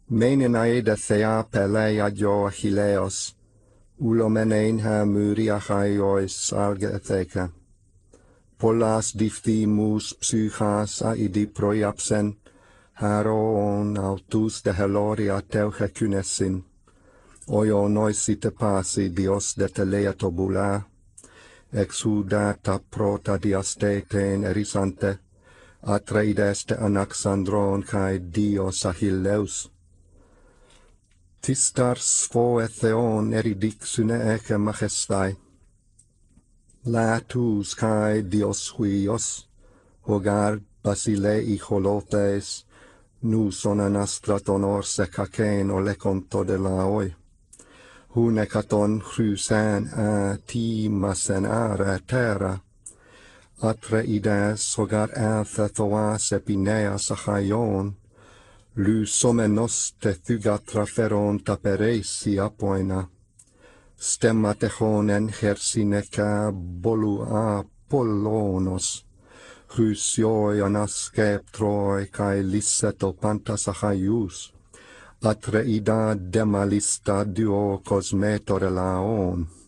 Meinen aeda thea pelea jo Achilleos, ulomenein ha myriachaios algetheca. Pollas diphthemus psychas aidi proiapsen, haroon autus de heloria teuche cunesin, oio noisite pasi dios de telea tobula, exudata prota diasteten erisante, atreideste anaxandron cae dios Achilleus. Tistars phoetheon eridixune ece majestae, latus cae dios huios, hogar basilei holotes, nous onastraton orse cacen oleconto de laoi, hunecaton chrysan a timasen are terra, atreides hogar anthethoas epineas achaion, lusomenos te thugatraferon taperesi apoina, stemmatechon hersineca bolu apollonos, chrysioi anaskeptroi cae lisseto pantas achaius, atreida demalista duo cosmetore laon.